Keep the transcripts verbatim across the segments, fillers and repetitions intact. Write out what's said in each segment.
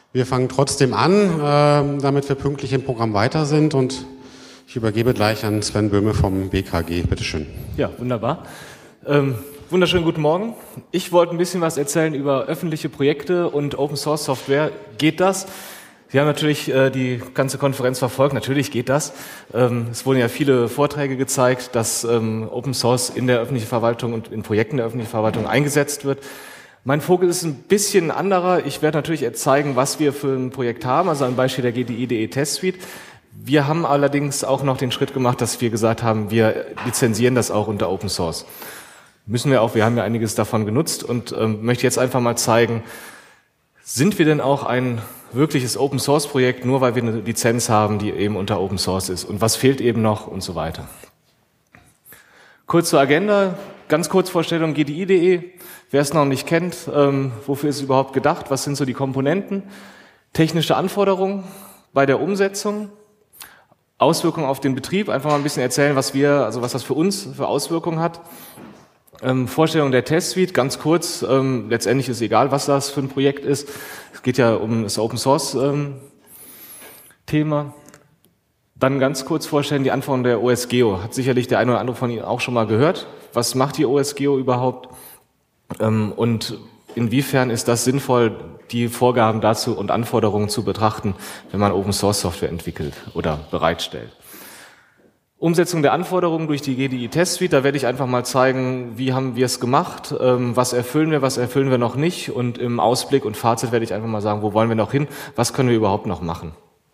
Wir fangen trotzdem an, äh, damit wir pünktlich im Programm weiter sind, und ich übergebe gleich an Sven Böhme vom B K G. Bitte schön. Ja, wunderbar. Ähm, wunderschönen guten Morgen. Ich wollte ein bisschen was erzählen über öffentliche Projekte und Open Source Software. Geht das? Sie haben natürlich äh, die ganze Konferenz verfolgt. Natürlich geht das. Ähm, es wurden ja viele Vorträge gezeigt, dass ähm, Open Source in der öffentlichen Verwaltung und in Projekten der öffentlichen Verwaltung eingesetzt wird. Mein Fokus ist ein bisschen anderer. Ich werde natürlich zeigen, was wir für ein Projekt haben, also ein Beispiel der G D I D E Test Suite. Wir haben allerdings auch noch den Schritt gemacht, dass wir gesagt haben, wir lizenzieren das auch unter Open Source. Müssen wir auch, wir haben ja einiges davon genutzt und ähm, möchte jetzt einfach mal zeigen, sind wir denn auch ein wirkliches Open Source Projekt, nur weil wir eine Lizenz haben, die eben unter Open Source ist, und was fehlt eben noch und so weiter. Kurz zur Agenda, ganz kurz Vorstellung G D I D E. Wer es noch nicht kennt, ähm, wofür ist es überhaupt gedacht, was sind so die Komponenten, technische Anforderungen bei der Umsetzung, Auswirkungen auf den Betrieb, einfach mal ein bisschen erzählen, was wir, also was das für uns für Auswirkungen hat. Ähm, Vorstellung der Test Suite, ganz kurz, ähm, letztendlich ist egal, was das für ein Projekt ist. Es geht ja um das Open Source ähm, Thema. Dann ganz kurz vorstellen die Anforderungen der O S G O. Hat sicherlich der eine oder andere von Ihnen auch schon mal gehört. Was macht die O S G O überhaupt? Ähm, und inwiefern ist das sinnvoll, die Vorgaben dazu und Anforderungen zu betrachten, wenn man Open Source Software entwickelt oder bereitstellt? Umsetzung der Anforderungen durch die G D I Test Suite, da werde ich einfach mal zeigen, wie haben wir es gemacht, ähm, was erfüllen wir, was erfüllen wir noch nicht, und im Ausblick und Fazit werde ich einfach mal sagen, wo wollen wir noch hin, was können wir überhaupt noch machen.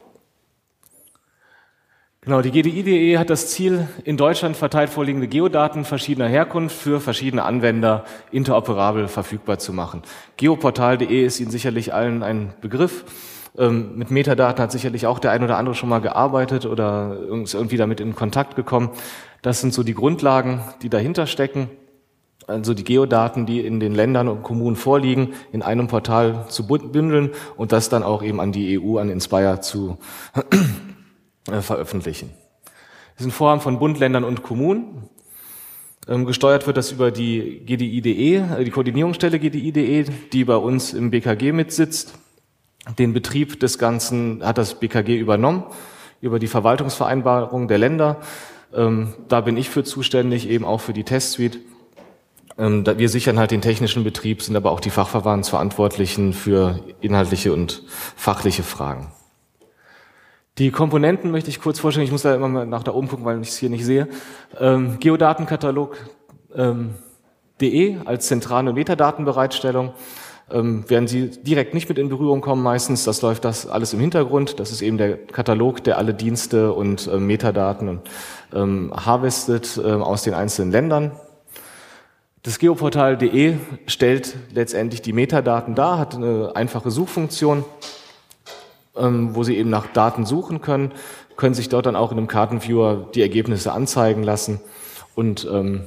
Genau, die G D I D E hat das Ziel, in Deutschland verteilt vorliegende Geodaten verschiedener Herkunft für verschiedene Anwender interoperabel verfügbar zu machen. Geoportal punkt de ist Ihnen sicherlich allen ein Begriff. Ähm, mit Metadaten hat sicherlich auch der ein oder andere schon mal gearbeitet oder ist irgendwie damit in Kontakt gekommen. Das sind so die Grundlagen, die dahinter stecken. Also die Geodaten, die in den Ländern und Kommunen vorliegen, in einem Portal zu bündeln und das dann auch eben an die E U, an Inspire zu veröffentlichen. Das ist ein Vorhaben von Bund, Ländern und Kommunen. Ähm, gesteuert wird das über die G D I D E, die Koordinierungsstelle G D I D E, die bei uns im B K G mitsitzt. Den Betrieb des Ganzen hat das B K G übernommen, über die Verwaltungsvereinbarung der Länder. Ähm, da bin ich für zuständig, eben auch für die Test Suite. Ähm, da, wir sichern halt den technischen Betrieb, sind aber auch die Fachverfahrensverantwortlichen für inhaltliche und fachliche Fragen. Die Komponenten möchte ich kurz vorstellen. Ich muss da immer mal nach da oben gucken, weil ich es hier nicht sehe. Ähm, Geodatenkatalog ähm, .de als zentrale Metadatenbereitstellung. Ähm, werden Sie direkt nicht mit in Berührung kommen meistens. Das läuft das alles im Hintergrund. Das ist eben der Katalog, der alle Dienste und ähm, Metadaten und, ähm, harvestet ähm, aus den einzelnen Ländern. Das Geoportal punkt de stellt letztendlich die Metadaten dar, hat eine einfache Suchfunktion, wo Sie eben nach Daten suchen können, können sich dort dann auch in einem Kartenviewer die Ergebnisse anzeigen lassen und ähm,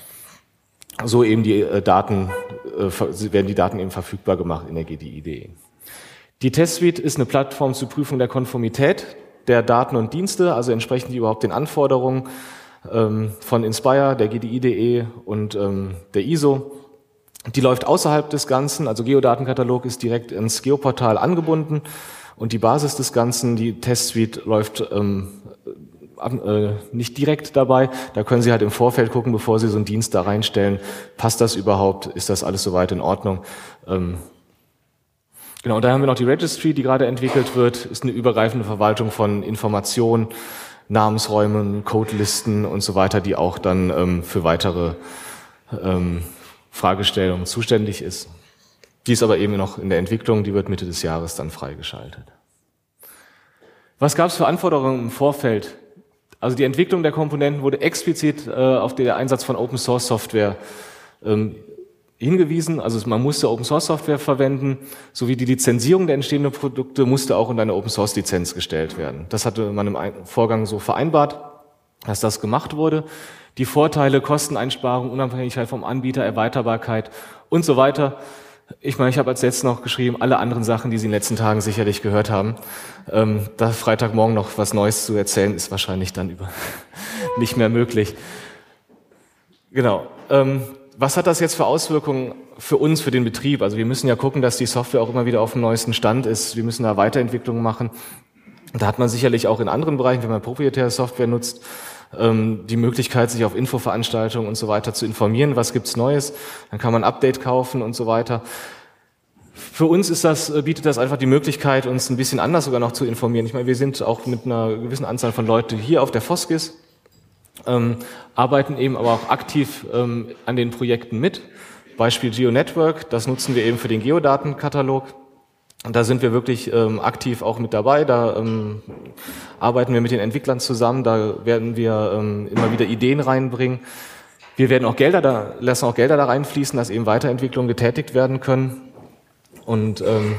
so eben die äh, Daten, äh, werden die Daten eben verfügbar gemacht in der G D I D E. Die Test Suite ist eine Plattform zur Prüfung der Konformität der Daten und Dienste, also entsprechen die überhaupt den Anforderungen ähm, von Inspire, der G D I D E und ähm, der I S O. Die läuft außerhalb des Ganzen, also Geodatenkatalog ist direkt ins Geoportal angebunden. Und die Basis des Ganzen, die Test Suite, läuft ähm, äh, nicht direkt dabei. Da können Sie halt im Vorfeld gucken, bevor Sie so einen Dienst da reinstellen. Passt das überhaupt? Ist das alles soweit in Ordnung? Ähm, genau, und da haben wir noch die Registry, die gerade entwickelt wird. Ist eine übergreifende Verwaltung von Informationen, Namensräumen, Codelisten und so weiter, die auch dann ähm, für weitere ähm, Fragestellungen zuständig ist. Die ist aber eben noch in der Entwicklung, die wird Mitte des Jahres dann freigeschaltet. Was gab es für Anforderungen im Vorfeld? Also die Entwicklung der Komponenten wurde explizit äh, auf den Einsatz von Open Source Software ähm, hingewiesen. Also man musste Open Source Software verwenden, sowie die Lizenzierung der entstehenden Produkte musste auch unter eine Open Source Lizenz gestellt werden. Das hatte man im Vorgang so vereinbart, dass das gemacht wurde. Die Vorteile, Kosteneinsparung, Unabhängigkeit vom Anbieter, Erweiterbarkeit und so weiter. Ich meine, ich habe als letztes noch geschrieben, alle anderen Sachen, die Sie in den letzten Tagen sicherlich gehört haben. Ähm, da Freitagmorgen noch was Neues zu erzählen, ist wahrscheinlich dann über nicht mehr möglich. Genau. Ähm, was hat das jetzt für Auswirkungen für uns, für den Betrieb? Also wir müssen ja gucken, dass die Software auch immer wieder auf dem neuesten Stand ist. Wir müssen da Weiterentwicklungen machen. Da hat man sicherlich auch in anderen Bereichen, wenn man proprietäre Software nutzt, die Möglichkeit, sich auf Infoveranstaltungen und so weiter zu informieren. Was gibt's Neues? Dann kann man ein Update kaufen und so weiter. Für uns ist das, bietet das einfach die Möglichkeit, uns ein bisschen anders sogar noch zu informieren. Ich meine, wir sind auch mit einer gewissen Anzahl von Leuten hier auf der Foskis, ähm, arbeiten eben aber auch aktiv ähm, an den Projekten mit. Beispiel GeoNetwork, das nutzen wir eben für den Geodatenkatalog. Und da sind wir wirklich ähm, aktiv auch mit dabei. Da ähm, arbeiten wir mit den Entwicklern zusammen. Da werden wir ähm, immer wieder Ideen reinbringen. Wir werden auch Gelder da, lassen auch Gelder da reinfließen, dass eben Weiterentwicklungen getätigt werden können. Und ähm,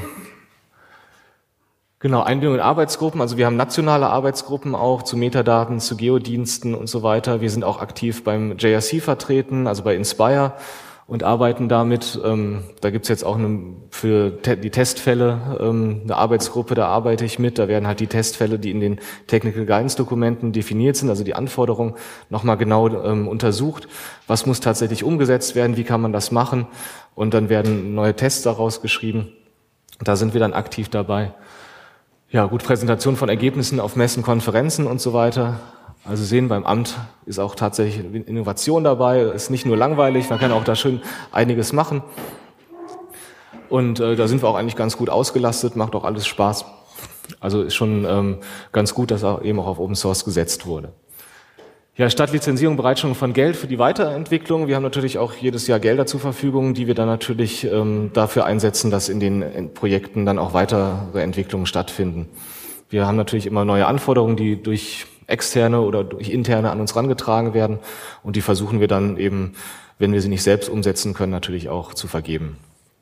genau, Einbindung in Arbeitsgruppen. Also wir haben nationale Arbeitsgruppen auch zu Metadaten, zu Geodiensten und so weiter. Wir sind auch aktiv beim J R C vertreten, also bei Inspire, und arbeiten damit. Ähm, da gibt's jetzt auch eine, für te- die Testfälle ähm, eine Arbeitsgruppe, da arbeite ich mit. Da werden halt die Testfälle, die in den Technical Guidance Dokumenten definiert sind, also die Anforderungen, nochmal genau ähm, untersucht. Was muss tatsächlich umgesetzt werden? Wie kann man das machen? Und dann werden neue Tests daraus geschrieben. Da sind wir dann aktiv dabei. Ja, gut, Präsentation von Ergebnissen auf Messen, Konferenzen und so weiter. Also sehen, beim Amt ist auch tatsächlich Innovation dabei, ist nicht nur langweilig, man kann auch da schön einiges machen. Und äh, da sind wir auch eigentlich ganz gut ausgelastet, macht auch alles Spaß. Also ist schon ähm, ganz gut, dass auch eben auch auf Open Source gesetzt wurde. Ja, statt Lizenzierung, Bereitstellung von Geld für die Weiterentwicklung. Wir haben natürlich auch jedes Jahr Gelder zur Verfügung, die wir dann natürlich ähm, dafür einsetzen, dass in den Projekten dann auch weitere Entwicklungen stattfinden. Wir haben natürlich immer neue Anforderungen, die durch externe oder durch interne an uns herangetragen werden, und die versuchen wir dann eben, wenn wir sie nicht selbst umsetzen können, natürlich auch zu vergeben.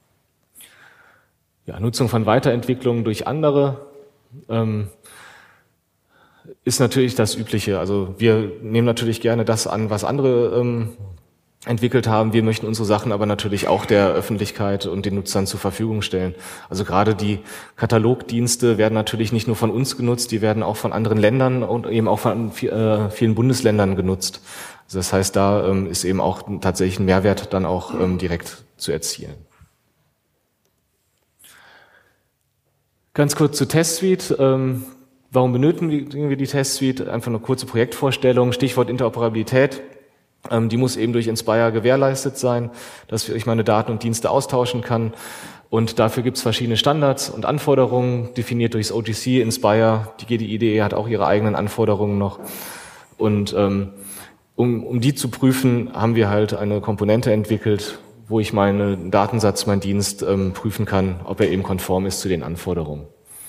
Ja, Nutzung von Weiterentwicklungen durch andere ähm, ist natürlich das Übliche. Also wir nehmen natürlich gerne das an, was andere ähm, entwickelt haben. Wir möchten unsere Sachen aber natürlich auch der Öffentlichkeit und den Nutzern zur Verfügung stellen. Also gerade die Katalogdienste werden natürlich nicht nur von uns genutzt, die werden auch von anderen Ländern und eben auch von äh, vielen Bundesländern genutzt. Also das heißt, da ähm, ist eben auch tatsächlich ein Mehrwert dann auch ähm, direkt zu erzielen. Ganz kurz zur Test-Suite. Ähm, warum benötigen wir die Test-Suite? Einfach eine kurze Projektvorstellung. Stichwort Interoperabilität. Die muss eben durch Inspire gewährleistet sein, dass ich meine Daten und Dienste austauschen kann. Und dafür gibt es verschiedene Standards und Anforderungen, definiert durchs O G C, Inspire. Die G D I D E hat auch ihre eigenen Anforderungen noch. Und ähm, um, um die zu prüfen, haben wir halt eine Komponente entwickelt, wo ich meinen Datensatz, meinen Dienst ähm, prüfen kann, ob er eben konform ist zu den Anforderungen.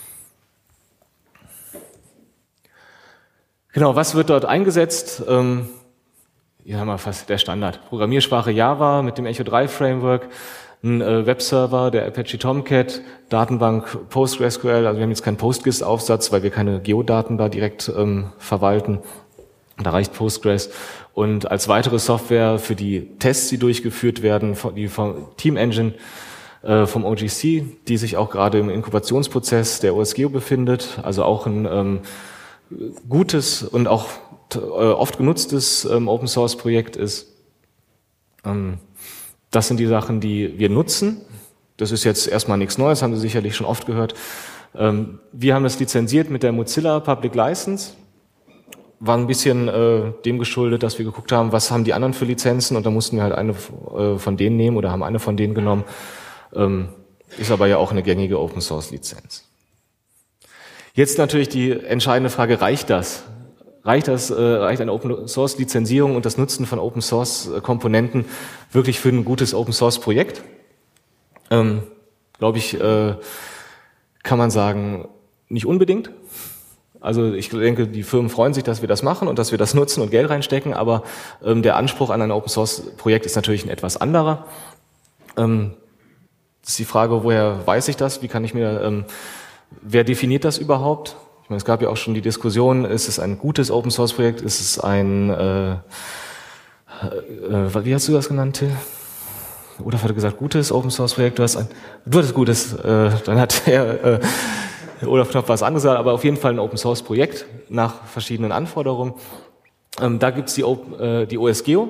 Genau, was wird dort eingesetzt? Ähm, Ja, haben wir fast der Standard. Programmiersprache Java mit dem Echo drei Framework, ein äh, Webserver, der Apache Tomcat, Datenbank PostgreSQL, also wir haben jetzt keinen PostGIS-Aufsatz, weil wir keine Geodaten da direkt ähm, verwalten. Da reicht Postgres. Und als weitere Software für die Tests, die durchgeführt werden, die vom Team Engine äh, vom O G C, die sich auch gerade im Inkubationsprozess der O S Geo befindet, also auch ein ähm, gutes und auch oft genutztes ähm, Open-Source-Projekt ist. Ähm, das sind die Sachen, die wir nutzen. Das ist jetzt erstmal nichts Neues, haben Sie sicherlich schon oft gehört. Ähm, wir haben das lizenziert mit der Mozilla Public License. War ein bisschen äh, dem geschuldet, dass wir geguckt haben, was haben die anderen für Lizenzen, und da mussten wir halt eine äh, von denen nehmen oder haben eine von denen genommen. Ähm, ist aber ja auch eine gängige Open-Source-Lizenz. Jetzt natürlich die entscheidende Frage, reicht das? Reicht das, äh, reicht eine Open-Source-Lizenzierung und das Nutzen von Open-Source-Komponenten wirklich für ein gutes Open-Source-Projekt? Ähm, glaube ich, äh, kann man sagen, nicht unbedingt. Also ich denke, die Firmen freuen sich, dass wir das machen und dass wir das nutzen und Geld reinstecken, aber ähm, der Anspruch an ein Open-Source-Projekt ist natürlich ein etwas anderer. Ähm, das ist die Frage, woher weiß ich das? Wie kann ich mir, ähm, wer definiert das überhaupt? Ich meine, es gab ja auch schon die Diskussion, ist es ein gutes Open-Source-Projekt, ist es ein, äh, äh, wie hast du das genannt, Till? Olaf hatte gesagt, gutes Open-Source-Projekt, du hast ein, du hattest gutes, äh, dann hat er, äh, Olaf Knopf was anderes, aber auf jeden Fall ein Open-Source-Projekt nach verschiedenen Anforderungen. Ähm, da gibt's die, äh, die O S Geo,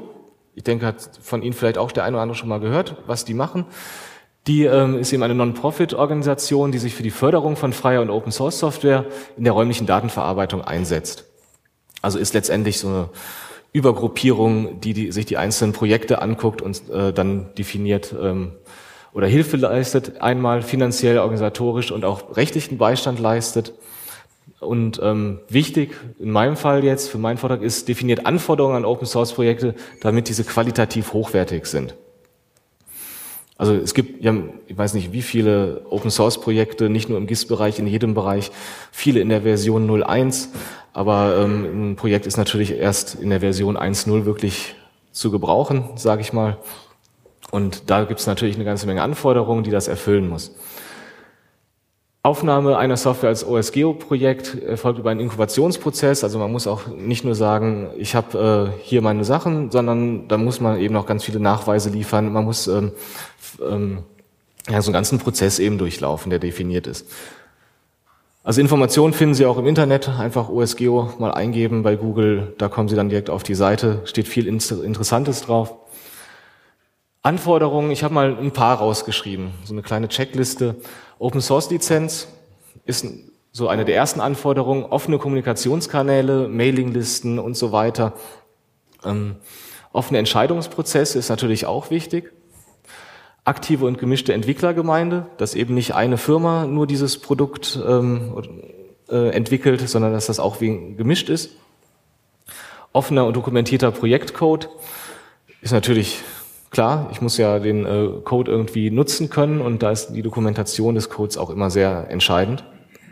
Ich denke, hat von Ihnen vielleicht auch der eine oder andere schon mal gehört, was die machen. Die ähm, ist eben eine Non-Profit-Organisation, die sich für die Förderung von freier und Open-Source-Software in der räumlichen Datenverarbeitung einsetzt. Also ist letztendlich so eine Übergruppierung, die, die sich die einzelnen Projekte anguckt und äh, dann definiert ähm, oder Hilfe leistet, einmal finanziell, organisatorisch und auch rechtlichen Beistand leistet. Und ähm, wichtig in meinem Fall jetzt, für meinen Vortrag, ist, definiert Anforderungen an Open-Source-Projekte, damit diese qualitativ hochwertig sind. Also es gibt, ja, ich weiß nicht, wie viele Open-Source-Projekte, nicht nur im G I S-Bereich, in jedem Bereich, viele in der Version null Punkt eins, aber ähm, ein Projekt ist natürlich erst in der Version eins Punkt null wirklich zu gebrauchen, sage ich mal. Und da gibt es natürlich eine ganze Menge Anforderungen, die das erfüllen muss. Aufnahme einer Software als O S G O-Projekt erfolgt über einen Inkubationsprozess. Also man muss auch nicht nur sagen, ich habe äh, hier meine Sachen, sondern da muss man eben auch ganz viele Nachweise liefern. Man muss ähm, ähm, ja, so einen ganzen Prozess eben durchlaufen, der definiert ist. Also Informationen finden Sie auch im Internet. Einfach O S G O mal eingeben bei Google. Da kommen Sie dann direkt auf die Seite. Steht viel Interessantes drauf. Anforderungen, ich habe mal ein paar rausgeschrieben, so eine kleine Checkliste. Open-Source-Lizenz ist so eine der ersten Anforderungen, offene Kommunikationskanäle, Mailinglisten und so weiter. Ähm, offene Entscheidungsprozesse ist natürlich auch wichtig. Aktive und gemischte Entwicklergemeinde, dass eben nicht eine Firma nur dieses Produkt ähm, äh, entwickelt, sondern dass das auch wie gemischt ist. Offener und dokumentierter Projektcode ist natürlich klar, ich muss ja den äh, Code irgendwie nutzen können und da ist die Dokumentation des Codes auch immer sehr entscheidend.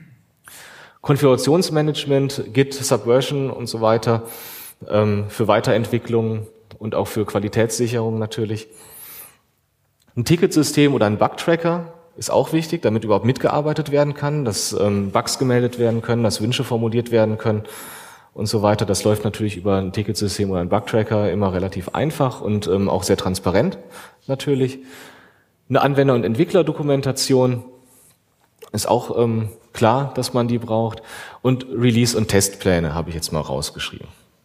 Konfigurationsmanagement, Git, Subversion und so weiter ähm, für Weiterentwicklung und auch für Qualitätssicherung natürlich. Ein Ticketsystem oder ein Bugtracker ist auch wichtig, damit überhaupt mitgearbeitet werden kann, dass ähm, Bugs gemeldet werden können, dass Wünsche formuliert werden können und so weiter. Das läuft natürlich über ein Ticketsystem oder ein Bugtracker immer relativ einfach und ähm, auch sehr transparent natürlich. Eine Anwender- und Entwicklerdokumentation ist auch ähm, klar, dass man die braucht. Und Release- und Testpläne habe ich jetzt mal rausgeschrieben.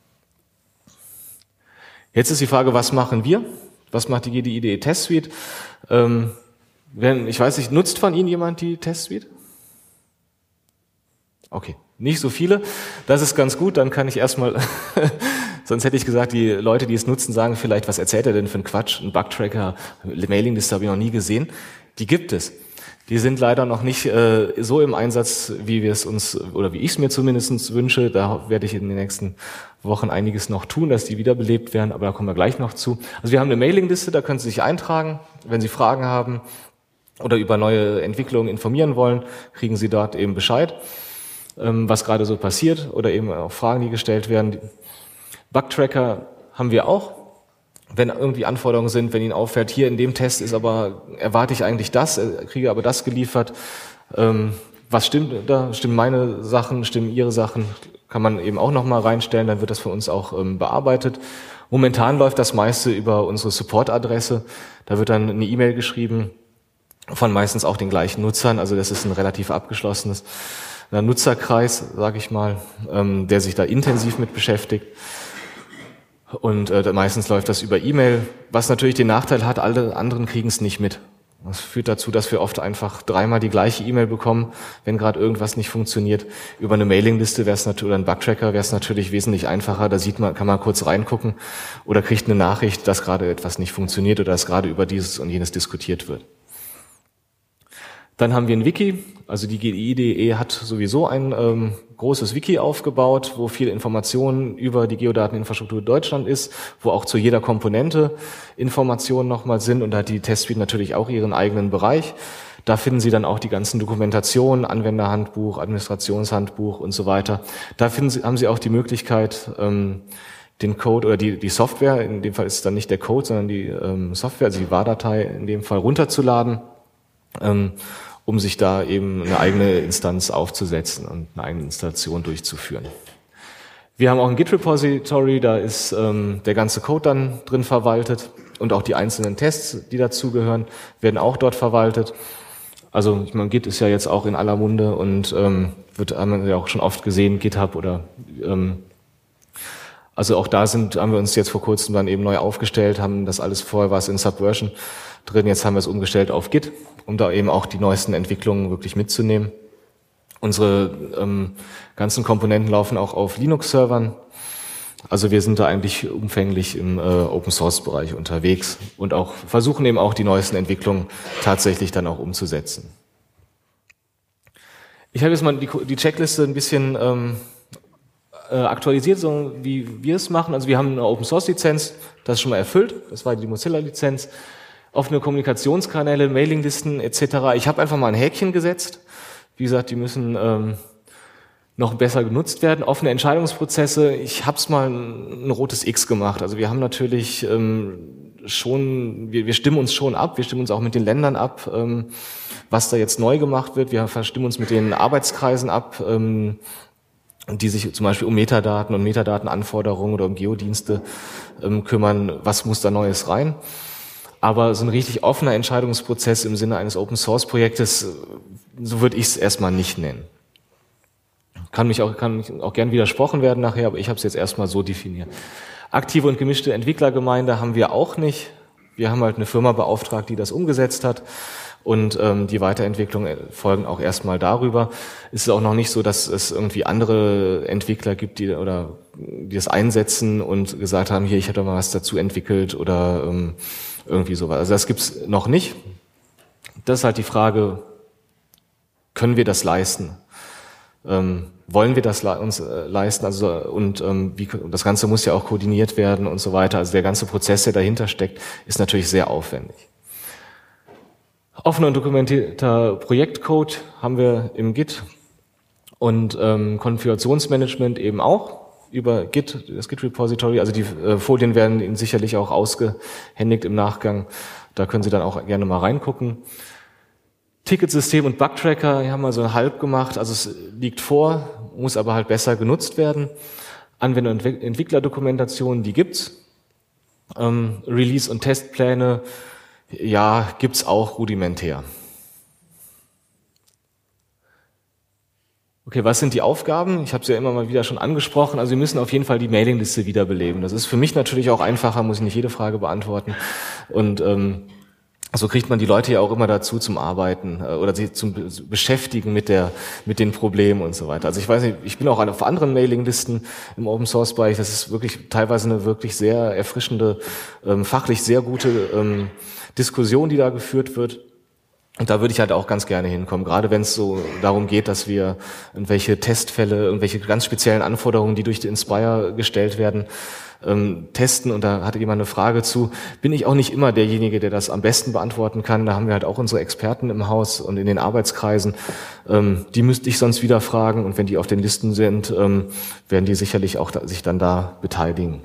Jetzt ist die Frage, was machen wir? Was macht die G D I D E Test Suite? Ähm, wenn, ich weiß nicht, nutzt von Ihnen jemand die Test Suite? Okay. Nicht so viele, das ist ganz gut, dann kann ich erstmal, sonst hätte ich gesagt, die Leute, die es nutzen, sagen vielleicht, was erzählt er denn für einen Quatsch, ein Bugtracker, Mailingliste habe ich noch nie gesehen. Die gibt es. Die sind leider noch nicht äh, so im Einsatz, wie wir es uns, oder wie ich es mir zumindest wünsche. Da werde ich in den nächsten Wochen einiges noch tun, dass die wiederbelebt werden, aber da kommen wir gleich noch zu. Also wir haben eine Mailingliste, da können Sie sich eintragen, wenn Sie Fragen haben oder über neue Entwicklungen informieren wollen, kriegen Sie dort eben Bescheid, was gerade so passiert oder eben auch Fragen, die gestellt werden. Bugtracker haben wir auch. Wenn irgendwie Anforderungen sind, wenn Ihnen auffällt, hier in dem Test ist aber, erwarte ich eigentlich das, kriege aber das geliefert. Was stimmt da? Stimmen meine Sachen, stimmen Ihre Sachen? Kann man eben auch nochmal reinstellen, dann wird das für uns auch bearbeitet. Momentan läuft das meiste über unsere Support-Adresse. Da wird dann eine E-Mail geschrieben von meistens auch den gleichen Nutzern. Also das ist ein relativ abgeschlossenes ein Nutzerkreis, sage ich mal, ähm, der sich da intensiv mit beschäftigt. Und äh, meistens läuft das über E-Mail, was natürlich den Nachteil hat, alle anderen kriegen es nicht mit. Das führt dazu, dass wir oft einfach dreimal die gleiche E-Mail bekommen, wenn gerade irgendwas nicht funktioniert. Über eine Mailingliste wäre es natürlich, oder ein Bugtracker wäre es natürlich wesentlich einfacher. Da sieht man, kann man kurz reingucken oder kriegt eine Nachricht, dass gerade etwas nicht funktioniert oder dass gerade über dieses und jenes diskutiert wird. Dann haben wir ein Wiki, also die G D I D E hat sowieso ein ähm, großes Wiki aufgebaut, wo viele Informationen über die Geodateninfrastruktur Deutschland ist, wo auch zu jeder Komponente Informationen nochmal sind und da hat die Test Suite natürlich auch ihren eigenen Bereich. Da finden Sie dann auch die ganzen Dokumentationen, Anwenderhandbuch, Administrationshandbuch und so weiter. Da finden Sie, haben Sie auch die Möglichkeit, ähm, den Code oder die, die Software, in dem Fall ist es dann nicht der Code, sondern die ähm, Software, also die Var-Datei in dem Fall runterzuladen, ähm, um sich da eben eine eigene Instanz aufzusetzen und eine eigene Installation durchzuführen. Wir haben auch ein Git-Repository, da ist ähm, der ganze Code dann drin verwaltet und auch die einzelnen Tests, die dazugehören, werden auch dort verwaltet. Also ich meine, Git ist ja jetzt auch in aller Munde und ähm, wird haben wir ja auch schon oft gesehen, GitHub oder ähm, Also auch da sind, haben wir uns jetzt vor kurzem dann eben neu aufgestellt, haben das alles vorher war es in Subversion drin, jetzt haben wir es umgestellt auf Git, um da eben auch die neuesten Entwicklungen wirklich mitzunehmen. Unsere ähm, ganzen Komponenten laufen auch auf Linux-Servern. Also wir sind da eigentlich umfänglich im äh, Open-Source-Bereich unterwegs und auch versuchen eben auch die neuesten Entwicklungen tatsächlich dann auch umzusetzen. Ich habe jetzt mal die, die Checkliste ein bisschen ähm, äh, aktualisiert, so wie wir es machen. Also wir haben eine Open-Source-Lizenz, das ist schon mal erfüllt, das war die Mozilla-Lizenz. Offene Kommunikationskanäle, Mailinglisten et cetera. Ich habe einfach mal ein Häkchen gesetzt. Wie gesagt, die müssen ähm, noch besser genutzt werden. Offene Entscheidungsprozesse, ich habe es mal ein, ein rotes X gemacht. Also wir haben natürlich ähm, schon, wir, wir stimmen uns schon ab, wir stimmen uns auch mit den Ländern ab, ähm, was da jetzt neu gemacht wird. Wir stimmen uns mit den Arbeitskreisen ab, ähm, die sich zum Beispiel um Metadaten und Metadatenanforderungen oder um Geodienste ähm, kümmern. Was muss da Neues rein? Aber so ein richtig offener Entscheidungsprozess im Sinne eines Open-Source-Projektes, so würde ich es erstmal nicht nennen. Kann mich auch, kann mich auch gern widersprochen werden nachher, aber ich habe es jetzt erstmal so definiert. Aktive und gemischte Entwicklergemeinde haben wir auch nicht. Wir haben halt eine Firma beauftragt, die das umgesetzt hat. Und ähm, die Weiterentwicklung folgen auch erstmal darüber. Es ist auch noch nicht so, dass es irgendwie andere Entwickler gibt, die oder die das einsetzen und gesagt haben, hier, ich hätte mal was dazu entwickelt oder ähm, irgendwie sowas. Also das gibt's noch nicht. Das ist halt die Frage, können wir das leisten? Ähm, wollen wir das le- uns äh, leisten? Also und ähm, wie, das Ganze muss ja auch koordiniert werden und so weiter. Also der ganze Prozess, der dahinter steckt, ist natürlich sehr aufwendig. Offener und dokumentierter Projektcode haben wir im Git und ähm, Konfigurationsmanagement eben auch über Git, das Git-Repository. Also die äh, Folien werden Ihnen sicherlich auch ausgehändigt im Nachgang. Da können Sie dann auch gerne mal reingucken. Ticketsystem und Bugtracker, die haben wir so ein halb gemacht. Also es liegt vor, muss aber halt besser genutzt werden. Anwender- und Entwicklerdokumentation, die gibt's. Ähm, Release- und Testpläne, ja, gibt's auch rudimentär. Okay, was sind die Aufgaben? Ich habe es ja immer mal wieder schon angesprochen. Also wir müssen auf jeden Fall die Mailingliste wiederbeleben. Das ist für mich natürlich auch einfacher, muss ich nicht jede Frage beantworten. Und ähm, so kriegt man die Leute ja auch immer dazu zum Arbeiten äh, oder sie zum Be- Beschäftigen mit der mit den Problemen und so weiter. Also ich weiß nicht, ich bin auch auf anderen Mailinglisten im Open Source Bereich. Das ist wirklich teilweise eine wirklich sehr erfrischende, ähm, fachlich sehr gute ähm, Diskussion, die da geführt wird. Und da würde ich halt auch ganz gerne hinkommen, gerade wenn es so darum geht, dass wir irgendwelche Testfälle, irgendwelche ganz speziellen Anforderungen, die durch die Inspire gestellt werden, ähm, testen. Und da hatte jemand eine Frage zu. Bin ich auch nicht immer derjenige, der das am besten beantworten kann. Da haben wir halt auch unsere Experten im Haus und in den Arbeitskreisen. Ähm, die müsste ich sonst wieder fragen. Und wenn die auf den Listen sind, ähm, werden die sicherlich auch da, sich dann da beteiligen.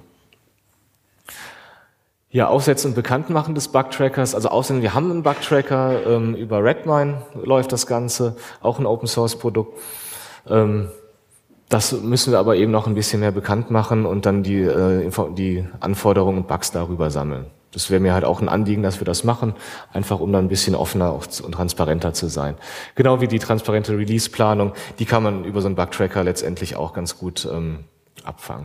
Ja, Aufsetzen und Bekanntmachen des Bugtrackers. Also außerdem, wir haben einen Bugtracker, ähm, über Redmine läuft das Ganze, auch ein Open-Source-Produkt. Ähm, das müssen wir aber eben noch ein bisschen mehr bekannt machen und dann die, äh, die Anforderungen und Bugs darüber sammeln. Das wäre mir halt auch ein Anliegen, dass wir das machen, einfach um dann ein bisschen offener und transparenter zu sein. Genau wie die transparente Release-Planung, die kann man über so einen Bugtracker letztendlich auch ganz gut ähm, abfangen.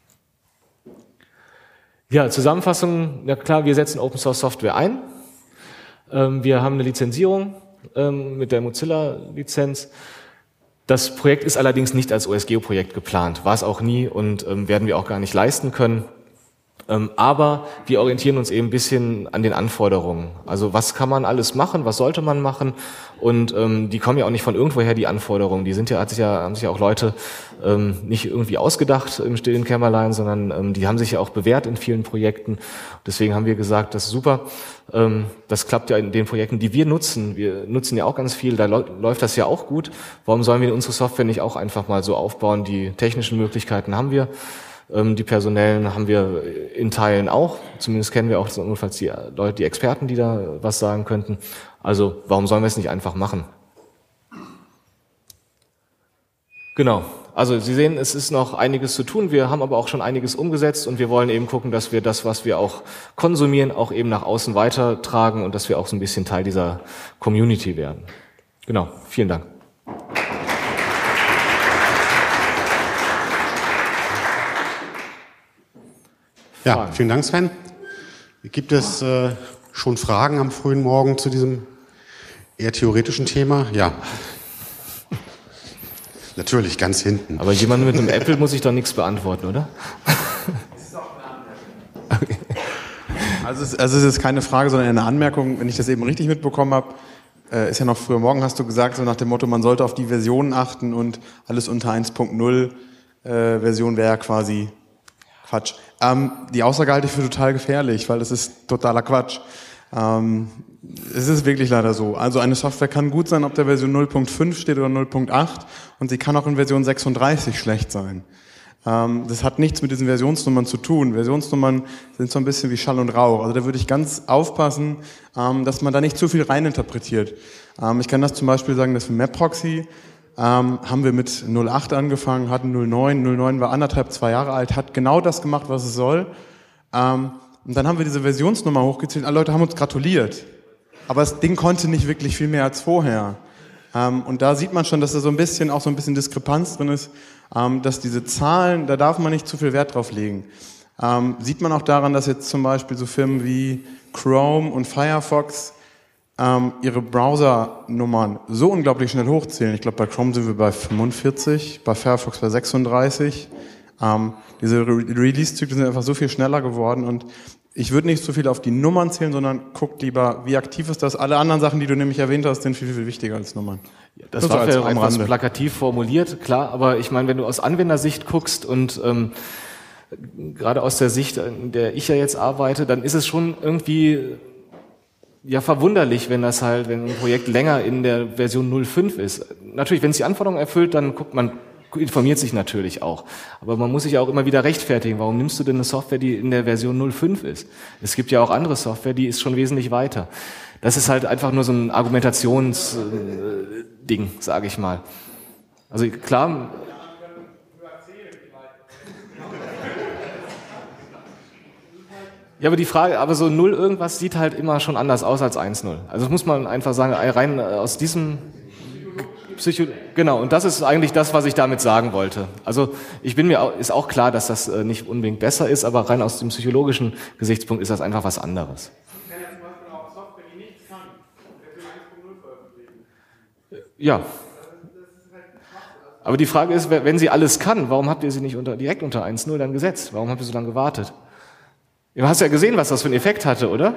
Ja, Zusammenfassung, na klar, wir setzen Open Source Software ein. Ähm, wir haben eine Lizenzierung ähm, mit der Mozilla-Lizenz. Das Projekt ist allerdings nicht als O S G O-Projekt geplant, war es auch nie und ähm, werden wir auch gar nicht leisten können. Ähm, aber wir orientieren uns eben ein bisschen an den Anforderungen. Also was kann man alles machen, was sollte man machen? Und ähm, die kommen ja auch nicht von irgendwoher, die Anforderungen. Die sind ja, hat sich ja, haben sich ja auch Leute ähm, nicht irgendwie ausgedacht im stillen Kämmerlein, sondern ähm, die haben sich ja auch bewährt in vielen Projekten. Deswegen haben wir gesagt, das ist super. Ähm, das klappt ja in den Projekten, die wir nutzen. Wir nutzen ja auch ganz viel, da läuft das ja auch gut. Warum sollen wir unsere Software nicht auch einfach mal so aufbauen? Die technischen Möglichkeiten haben wir. Die personellen haben wir in Teilen auch. Zumindest kennen wir auch notfalls die Leute, die Experten, die da was sagen könnten. Also warum sollen wir es nicht einfach machen? Genau. Also Sie sehen, es ist noch einiges zu tun. Wir haben aber auch schon einiges umgesetzt und wir wollen eben gucken, dass wir das, was wir auch konsumieren, auch eben nach außen weitertragen und dass wir auch so ein bisschen Teil dieser Community werden. Genau. Vielen Dank. Ja, Fragen. vielen Dank, Sven. Gibt es äh, schon Fragen am frühen Morgen zu diesem eher theoretischen Thema? Ja. Natürlich, ganz hinten. Aber jemand mit einem Apple muss ich doch nichts beantworten, oder? Okay. Also, es, also es ist keine Frage, sondern eine Anmerkung, wenn ich das eben richtig mitbekommen habe. Äh, ist ja noch früher morgen, hast du gesagt, so nach dem Motto, man sollte auf die Versionen achten und alles unter eins Punkt null äh, Version wäre ja quasi Quatsch. Ähm, die Aussage halte ich für total gefährlich, weil das ist totaler Quatsch. Ähm, es ist wirklich leider so. Also eine Software kann gut sein, ob der Version null Punkt fünf steht oder null Punkt acht und sie kann auch in Version sechsunddreißig schlecht sein. Ähm, das hat nichts mit diesen Versionsnummern zu tun. Versionsnummern sind so ein bisschen wie Schall und Rauch. Also da würde ich ganz aufpassen, ähm, dass man da nicht zu viel reininterpretiert. Ähm, ich kann das zum Beispiel sagen, dass für MapProxy ähm, haben wir mit null Punkt acht angefangen, hatten null Punkt neun. null Punkt neun war anderthalb, zwei Jahre alt, hat genau das gemacht, was es soll. Ähm, und dann haben wir diese Versionsnummer hochgezählt. Alle Leute haben uns gratuliert. Aber das Ding konnte nicht wirklich viel mehr als vorher. Ähm, und da sieht man schon, dass da so ein bisschen, auch so ein bisschen Diskrepanz drin ist, ähm, dass diese Zahlen, da darf man nicht zu viel Wert drauf legen. Ähm, sieht man auch daran, dass jetzt zum Beispiel so Firmen wie Chrome und Firefox ähm, ihre Browsernummern so unglaublich schnell hochzählen. Ich glaube, bei Chrome sind wir bei fünfundvierzig, bei Firefox bei sechsunddreißig. Ähm, diese Re- Release-Zyklen sind einfach so viel schneller geworden und ich würde nicht so viel auf die Nummern zählen, sondern guckt lieber, wie aktiv ist das. Alle anderen Sachen, die du nämlich erwähnt hast, sind viel, viel wichtiger als Nummern. Ja, das war ja etwas plakativ formuliert, klar, aber ich meine, wenn du aus Anwendersicht guckst und ähm, gerade aus der Sicht, in der ich ja jetzt arbeite, dann ist es schon irgendwie ja verwunderlich, wenn das halt, wenn ein Projekt länger in der Version null Punkt fünf ist. Natürlich, wenn es die Anforderungen erfüllt, dann guckt man, informiert sich natürlich auch. Aber man muss sich ja auch immer wieder rechtfertigen. Warum nimmst du denn eine Software, die in der Version null Punkt fünf ist? Es gibt ja auch andere Software, die ist schon wesentlich weiter. Das ist halt einfach nur so ein Argumentationsding, sage ich mal. Also klar. Ja, aber die Frage, aber so null irgendwas sieht halt immer schon anders aus als eins null. Also das muss man einfach sagen, rein aus diesem Psycho, genau, und das ist eigentlich das, was ich damit sagen wollte. Also ich bin mir auch, ist auch klar, dass das nicht unbedingt besser ist, aber rein aus dem psychologischen Gesichtspunkt ist das einfach was anderes. Ich kann ja zum Beispiel auch Software, die nichts kann, Version eins Punkt null veröffentlichen. Ja. Aber die Frage ist, wenn sie alles kann, warum habt ihr sie nicht unter, direkt unter eins Punkt null dann gesetzt? Warum habt ihr so lange gewartet? Du hast ja gesehen, was das für einen Effekt hatte, oder?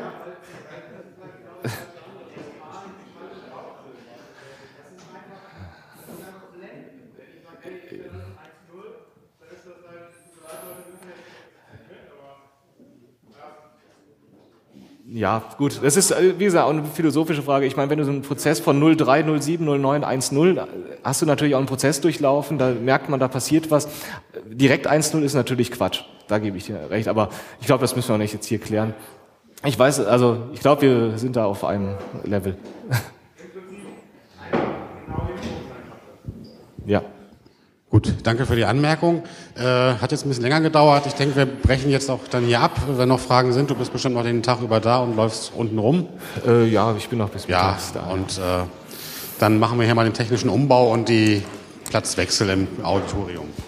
Ja, gut, das ist, wie gesagt, auch eine philosophische Frage. Ich meine, wenn du so einen Prozess von null Punkt drei, null Punkt sieben, null Punkt neun, eins Punkt null, hast du natürlich auch einen Prozess durchlaufen, da merkt man, da passiert was. Direkt eins Punkt null ist natürlich Quatsch, da gebe ich dir recht, aber ich glaube, das müssen wir nicht jetzt hier klären. Ich weiß, also ich glaube, wir sind da auf einem Level. Ja. Gut, danke für die Anmerkung. Äh, hat jetzt ein bisschen länger gedauert. Ich denke, wir brechen jetzt auch dann hier ab. Wenn noch Fragen sind, du bist bestimmt noch den Tag über da und läufst unten rum. Äh, ja, ich bin noch bis ja, mittags da. Und äh, dann machen wir hier mal den technischen Umbau und die Platzwechsel im Auditorium.